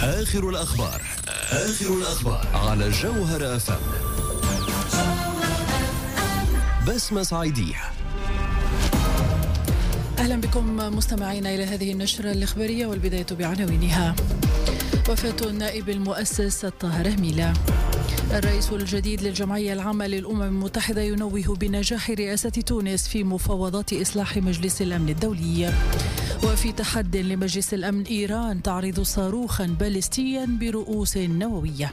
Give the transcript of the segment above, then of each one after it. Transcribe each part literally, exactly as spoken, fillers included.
آخر الأخبار آخر الأخبار على جوهر أف أم. بسمة صعيدية. أهلا بكم مستمعينا إلى هذه النشرة الإخبارية، والبداية بعناوينها. وفاة النائب المؤسس الطاهر هميلة. الرئيس الجديد للجمعية العامة للأمم المتحدة ينوه بنجاح رئاسة تونس في مفاوضات إصلاح مجلس الأمن الدولي. وفي تحد لمجلس الأمن، إيران تعرض صاروخا باليستيا برؤوس نووية.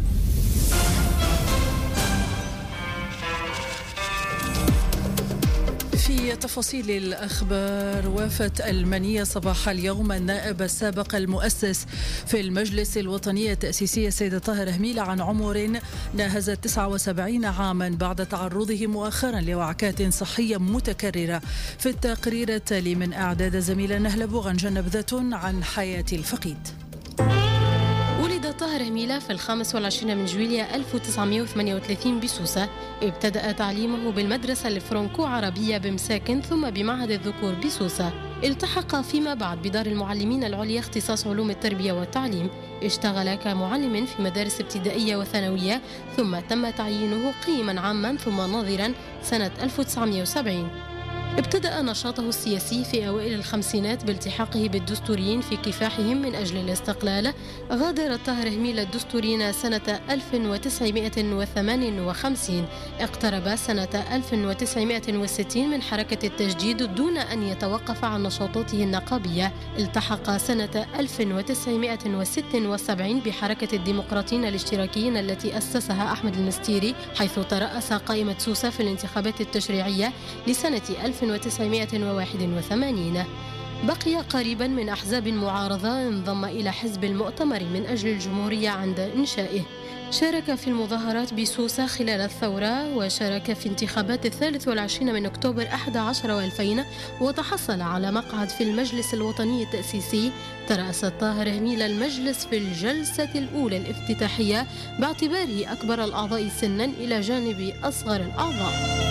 في تفاصيل الأخبار، وافت المنية صباح اليوم النائب السابق المؤسس في المجلس الوطني التأسيسي السيد الطاهر هميلة عن عمر ناهز تسعة وسبعين عاما بعد تعرضه مؤخرا لوعكات صحية متكررة. في التقرير التالي من إعداد زميلة نهلة بوغنجة نبذة عن حياة الفقيد. ولد طاهر هميلة في الخامس والعشرين من جويلية ألف وتسعمائة وثمانية وثلاثين بسوسة. ابتدأ تعليمه بالمدرسة الفرنكو عربية بمساكن ثم بمعهد الذكور بسوسة. التحق فيما بعد بدار المعلمين العليا اختصاص علوم التربية والتعليم. اشتغل كمعلم في مدارس ابتدائية وثانوية، ثم تم تعيينه قيما عاما ثم ناظرا سنة ألف وتسعمائة وسبعين. ابتدأ نشاطه السياسي في أوائل الخمسينات بالتحاقه بالدستوريين في كفاحهم من أجل الاستقلال. غادر الطاهر هميلة الدستوريين سنة ألف وتسعمائة وثمانية وخمسين. اقترب سنة ألف وتسعمائة وستين من حركة التجديد دون أن يتوقف عن نشاطاته النقابية. التحق سنة ألف وتسعمائة وستة وسبعين بحركة الديمقراطيين الاشتراكيين التي أسسها أحمد المستيري، حيث ترأس قائمة سوسة في الانتخابات التشريعية لسنة ألف وتسعمائة وواحد وثمانين. بقي قريبا من أحزاب معارضة، انضم إلى حزب المؤتمر من أجل الجمهورية عند إنشائه. شارك في المظاهرات بسوسة خلال الثورة، وشارك في انتخابات الثالث والعشرين من أكتوبر أحد عشر وألفين، وتحصل على مقعد في المجلس الوطني التأسيسي. ترأس الطاهر هميلة المجلس في الجلسة الأولى الافتتاحية باعتباره أكبر الأعضاء سنا إلى جانب أصغر الأعضاء.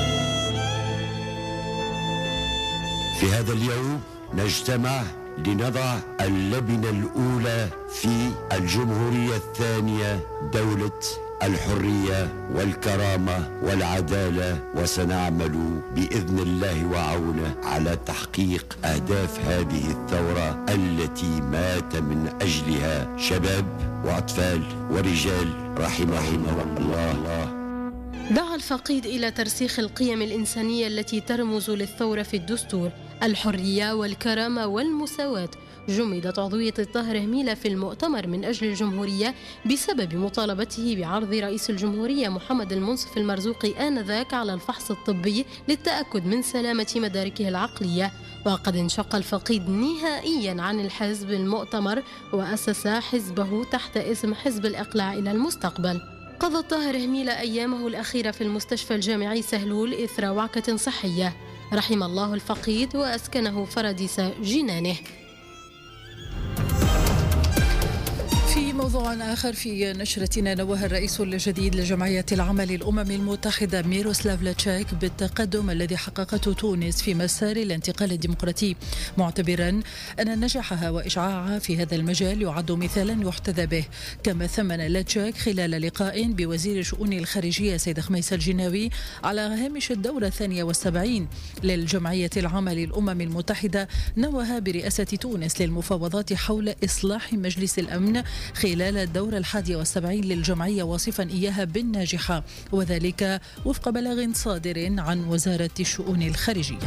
في هذا اليوم نجتمع لنضع اللبنة الأولى في الجمهورية الثانية، دولة الحرية والكرامة والعدالة، وسنعمل بإذن الله وعونه على تحقيق أهداف هذه الثورة التي مات من أجلها شباب وأطفال ورجال رحمهم الله. دعا الفقيد إلى ترسيخ القيم الإنسانية التي ترمز للثورة في الدستور: الحرية والكرامة والمساواة. جمدت عضوية الطاهر هميلة في المؤتمر من أجل الجمهورية بسبب مطالبته بعرض رئيس الجمهورية محمد المنصف المرزوقي آنذاك على الفحص الطبي للتأكد من سلامة مداركه العقلية. وقد انشق الفقيد نهائيا عن الحزب المؤتمر وأسس حزبه تحت اسم حزب الإقلاع إلى المستقبل. قضى الطاهر هميلة أيامه الأخيرة في المستشفى الجامعي سهلول إثر وعكة صحية. رحم الله الفقيد وأسكنه فراديس جنانه. في موضوع آخر في نشرتنا، نوه الرئيس الجديد لجمعية العامة للأمم المتحدة ميروسلاف لاتشاك بالتقدم الذي حققته تونس في مسار الانتقال الديمقراطي، معتبرا أن نجاحها وإشعاعها في هذا المجال يعد مثالا يحتذى به. كما ثمن لاتشاك خلال لقاء بوزير الشؤون الخارجية سيد خميس الجناوي على هامش الدورة الثانية والسبعين للجمعية العامة للأمم المتحدة، نوه برئاسة تونس للمفاوضات حول إصلاح مجلس الأمن خلال الدورة الحادية والسبعين للجمعية، واصفا إياها بالناجحة، وذلك وفق بلاغ صادر عن وزارة الشؤون الخارجية.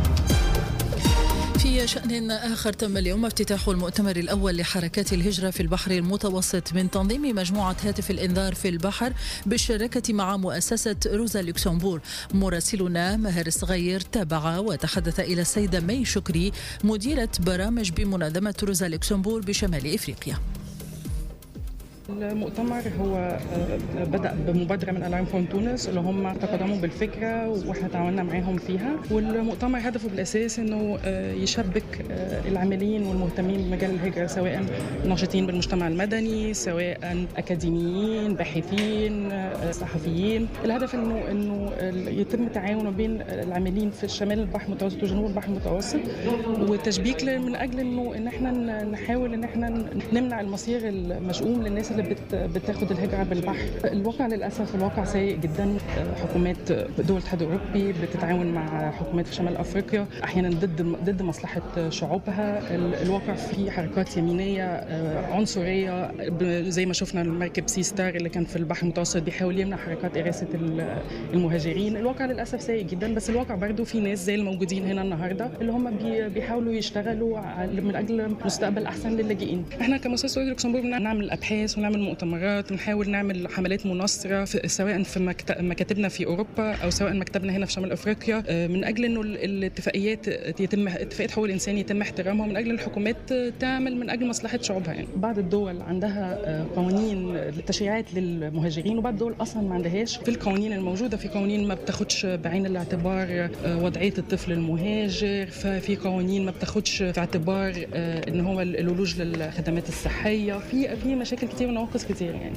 في شأن آخر، تم اليوم افتتاح المؤتمر الأول لحركات الهجرة في البحر المتوسط من تنظيم مجموعة هاتف الإنذار في البحر بالشراكة مع مؤسسة روزا لوكسمبور. مراسلنا ماهر الصغير تابع وتحدث إلى السيدة مي شكري، مديرة برامج بمنظمة روزا لوكسمبور بشمال إفريقيا. المؤتمر هو بدأ بمبادرة من ألارم فون تونس اللي هم تقدموا بالفكرة واحنا تعاوننا معاهم فيها، والمؤتمر هدفه بالأساس انه يشبك العاملين والمهتمين بمجال الهجرة، سواء ناشطين بالمجتمع المدني، سواء أكاديميين، باحثين، صحفيين. الهدف انه انه يتم التعاون بين العاملين في شمال البحر المتوسط وجنوب البحر المتوسط، وتشبيك من أجل انه ان احنا نحاول ان احنا نمنع المصير المشؤوم للناس اللي بت بتاخد الهجرة بالبحر. الواقع للأسف الواقع سيء جدا. حكومات دول الاتحاد الأوروبي بتتعاون مع حكومات في شمال أفريقيا أحيانا ضد ضد مصلحة شعوبها. الواقع فيه حركات يمينية عنصرية، زي ما شفنا المركب سي ستار اللي كان في البحر المتوسط بيحاول يمنع حركات إغاثة المهاجرين. الواقع للأسف سيء جدا، بس الواقع برضو في ناس زي الموجودين هنا النهاردة اللي هم بيحاولوا يشتغلوا من أجل مستقبل أحسن للاجئين. احنا كمؤسسة سعودي لوكسمبورغ بنعمل أبحاث ونعمل مؤتمرات ونحاول نعمل حملات مناصرة سواء في مكاتبنا في أوروبا أو سواء مكتبنا هنا في شمال أفريقيا، من أجل إنه الاتفاقيات يتم اتفاقيات حقوق الإنسان يتم احترامها، من أجل الحكومات تعمل من أجل مصلحة شعوبها. يعني بعض الدول عندها قوانين للتشريعات للمهاجرين، وبعض الدول أصلا ما عندهاش. في القوانين الموجودة في قوانين ما بتاخدش بعين الاعتبار وضعية الطفل المهاجر، ففي قوانين ما بتاخدش في اعتبار إن هو الولوج للخدمات الصحية. في في مشاكل كتير ونواقص كتير يعني.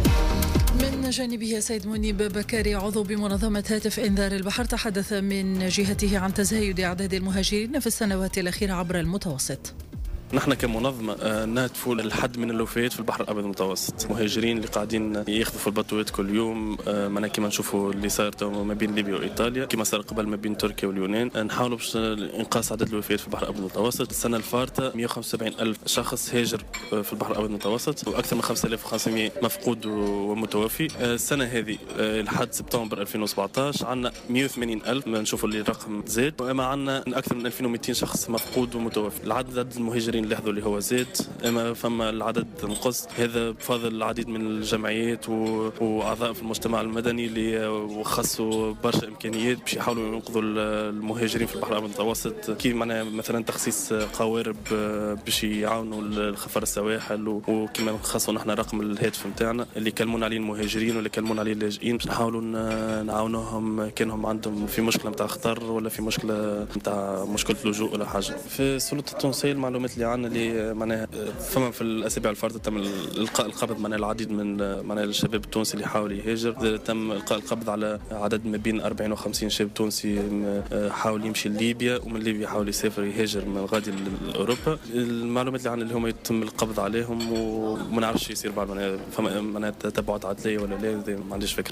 من جانبه سيد منيب بكاري عضو بمنظمة هاتف إنذار البحر تحدث من جهته عن تزايد أعداد المهاجرين في السنوات الأخيرة عبر المتوسط. نحن كمنظمة نهدفوا الحد من الوفيات في البحر الأبيض المتوسط، مهاجرين اللي قاعدين ياخذوا في البطوات كل يوم، منا كما نشوفوا اللي صار ما بين ليبيا وإيطاليا، كما صار قبل ما بين تركيا واليونان. نحاولوا باش إنقاص عدد الوفيات في البحر الأبيض المتوسط. السنة الفارطة مئة وخمسة وسبعين ألف شخص هاجر في البحر الأبيض المتوسط، وأكثر من خمسة آلاف وخمسمئة مفقود ومتوفي. السنة هذه لحد سبتمبر ألفين وسبعة عشر عندنا مئة وثمانين ألف، نشوفوا اللي الرقم زاد، وما عندنا أكثر من ألفين ومئتين شخص مفقود ومتوفي. العدد المهاجرين اللي لاحظوا اللي هو زاد، اما فما العدد نقص. هذا بفضل العديد من الجمعيات واعضاء في المجتمع المدني اللي وخصوا برشا امكانيات باش يحاولوا ينقذوا المهاجرين في البحر الابيض المتوسط، كي معنا مثلا تخصيص قوارب باش يعاونوا الخفر السواحل، وكما خصوا نحن رقم الهاتف نتاعنا اللي يكلمون عليه المهاجرين واللي يكلمون عليه اللاجئين باش نحاولوا نعاونوهم كانهم عندهم في مشكله نتاع خطر ولا في مشكله نتاع مشكله لجوء ولا حاجه. في السلطه التونسيه المعلومات اللي عندنا اللي معناها فما في الاسابيع الفارطه تم القاء القبض معناها العديد من معناها الشباب التونسي اللي حاول يهاجر. تم القاء القبض على عدد ما بين أربعين وخمسين شاب تونسي حاول يمشي لليبيا، ومن ليبيا حاول يسافر يهاجر من غادي لاوروبا. المعلومات اللي عندنا اللي هما يتم القبض عليهم وما نعرفش يصير بعد معناها فما معناها تتبعات عدليه ولا لا، ما عنديش فكره.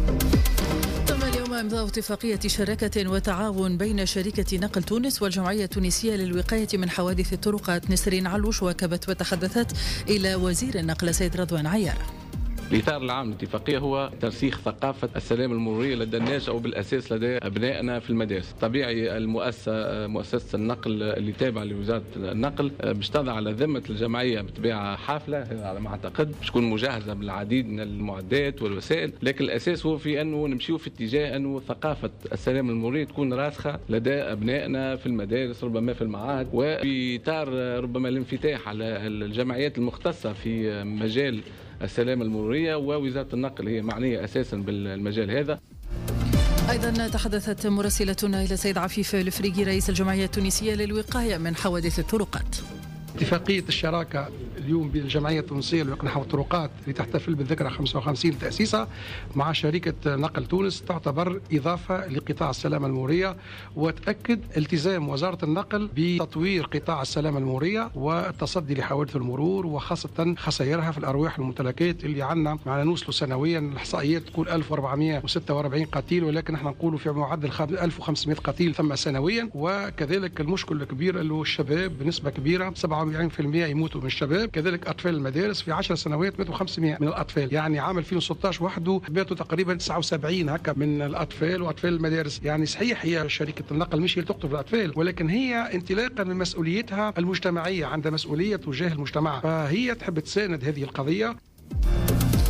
إمضاء اتفاقية شراكة وتعاون بين شركة نقل تونس والجمعية التونسية للوقاية من حوادث الطرقات. نسرين علوش واكبت وتحدثت إلى وزير النقل سيد رضوان عيار. الإطار العام للاتفاقية هو ترسيخ ثقافة السلام المرورية لدى الناس أو بالأساس لدى أبنائنا في المدارس. طبيعي المؤسسة مؤسسة النقل اللي تابعة لوزارة النقل باش تضع على ذمة الجمعية بطبيعة حافلة على ما أعتقد، باش تكون مجهزة بالعديد من المعدات والوسائل، لكن الأساس هو في أنه نمشيو في اتجاه أنه ثقافة السلام المروري تكون راسخة لدى أبنائنا في المدارس ربما في المعاهد، وفي إطار ربما الانفتاح على الجمعيات المختصة في مجال السلام المرورية، ووزارة النقل هي معنية أساسا بالمجال هذا. أيضا تحدثت مراسلتنا إلى سيد عفيف الفريقي رئيس الجمعية التونسية للوقاية من حوادث الطرقات. اتفاقية الشراكة اليوم بين الجمعية التونسية للوقاية نحو الطرقات اللي تحتفل بالذكرى خمسة وخمسين لتأسيسها مع شركة نقل تونس تعتبر إضافة لقطاع السلامة المرورية، وتأكد التزام وزارة النقل بتطوير قطاع السلامة المرورية والتصدي لحوادث المرور وخاصة خسائرها في الأرواح والممتلكات اللي عندنا. معنا نوصلوا سنويا الإحصائيات تقول ألف وأربعمئة وستة وأربعين قتيل، ولكن احنا نقولوا في معدل ألف وخمسمئة قتيل ثم سنويا. وكذلك المشكل الكبير اللي هو الشباب بنسبة كبيرة سبعة وأربعين بالمئة يموتوا من الشباب، كذلك أطفال المدارس في عشر سنوات ماتوا خمسمئة من الأطفال، يعني عام ألفين وستة عشر وحده ماتوا تقريبا تسعة وسبعين هكا من الأطفال وأطفال المدارس. يعني صحيح هي شركة النقل مش هي اللي تقتل الأطفال، ولكن هي انطلاقا من مسؤوليتها المجتمعية، عندها مسؤولية تجاه المجتمع، فهي تحب تساند هذه القضية.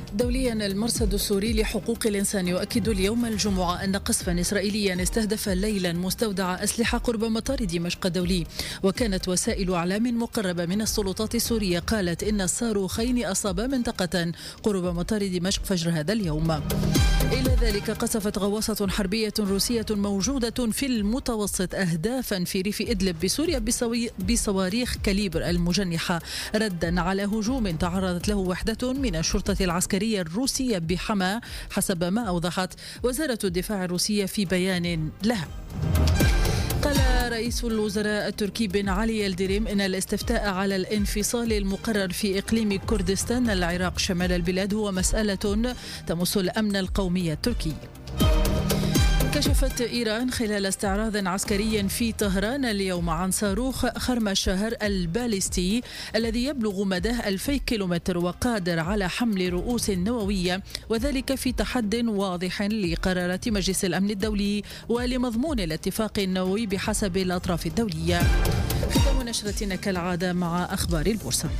دوليا، المرصد السوري لحقوق الإنسان يؤكد اليوم الجمعة أن قصفا إسرائيليا استهدف ليلا مستودع أسلحة قرب مطار دمشق الدولي. وكانت وسائل إعلام مقربة من السلطات السورية قالت إن الصاروخين أصابا منطقة قرب مطار دمشق فجر هذا اليوم. إلى ذلك قصفت غواصة حربية روسية موجودة في المتوسط أهدافا في ريف إدلب بسوريا بصواريخ كاليبر المجنحة ردا على هجوم تعرضت له وحدة من الشرطة العسكرية الروسية بحما، حسب ما أوضحت وزارة الدفاع الروسية في بيان لها. قال رئيس الوزراء التركي بن علي يلدريم إن الاستفتاء على الانفصال المقرر في إقليم كردستان العراق شمال البلاد هو مسألة تمس الأمن القومي التركي. كشفت إيران خلال استعراض عسكري في طهران اليوم عن صاروخ خرم الشهر الباليستي الذي يبلغ مداه ألفي كيلومتر وقادر على حمل رؤوس نووية، وذلك في تحد واضح لقرارات مجلس الأمن الدولي ولمضمون الاتفاق النووي بحسب الأطراف الدولية. ختام نشرتنا كالعادة مع أخبار البورصة.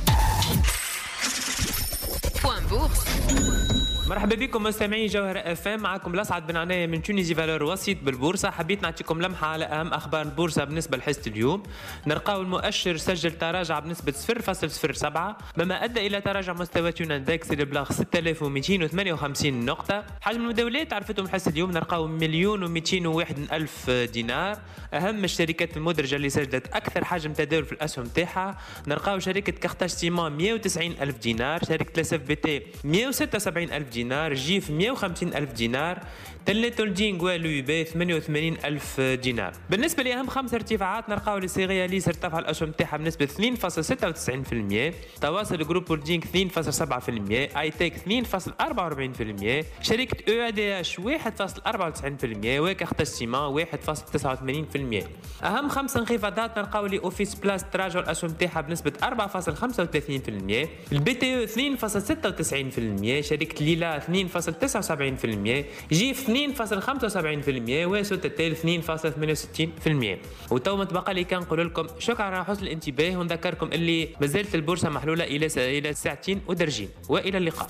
مرحبا بكم مستمعي جوهر اف ام، معكم الاسعد بن عناية من تونيزي فالور وسيط بالبورصه. حبيت نعطيكم لمحه على اهم اخبار البورصه بالنسبه لحصه اليوم. نلقاو المؤشر سجل تراجع بنسبه صفر فاصلة صفر سبعة مما ادى الى تراجع مستويات يوناندكس اللي بلغ ستة آلاف ومئتين وثمانية وخمسين نقطه. حجم المداولات عرفتم حصه اليوم نلقاو مليون ومئتين وواحد الف دينار. اهم الشركات المدرجه اللي سجلت اكثر حجم تداول في الاسهم تاعها نلقاو شركه كارتاج سيمان مئة وتسعين الف دينار، شركه لاس اف بي تي مئة وستة وسبعين الف دينار، جيف مئة وخمسين الف دينار، تلنت هولدينغ ولويبي ثمانية وثمانين الف دينار. بالنسبه لاهم خمس ارتفاعات نلقاو لسيغياليس ارتفع الاسهم تاعها بنسبه اثنين فاصلة ستة وتسعين بالمئة، تواصل جروب هولدينغ اثنين فاصلة سبعة بالمئة، اي تيك اثنين فاصلة أربعة وأربعين بالمئة، شركه او دي اش واحد فاصلة أربعة وتسعين بالمئة، وكارتاج سيمان واحد فاصلة تسعة وثمانين بالمئة. اهم خمس انخفاضات نلقاو لي اوفيس بلاس تراجع الاسهم تاعها بنسبه أربعة فاصلة خمسة وثلاثين بالمئة، البي تي او اثنين فاصلة ستة وتسعين بالمئة، شركه ليلا اثنين فاصلة تسعة وسبعين بالمئة، جيف اثنين فاصلة خمسة وسبعين بالمئة، وسوتاتيل اثنين فاصلة ثمانية وستين بالمئة. وتو متبقى لي كان نقول لكم شكرا على حسن الانتباه، ونذكركم اللي مازالت البورصه محلوله الى الى ساعتين ودرجين، والى اللقاء.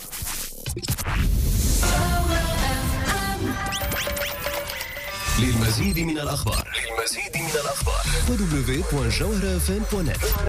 للمزيد من الأخبار للمزيد من الأخبار دبليو دبليو دبليو دوت جوهر اف ام دوت نت.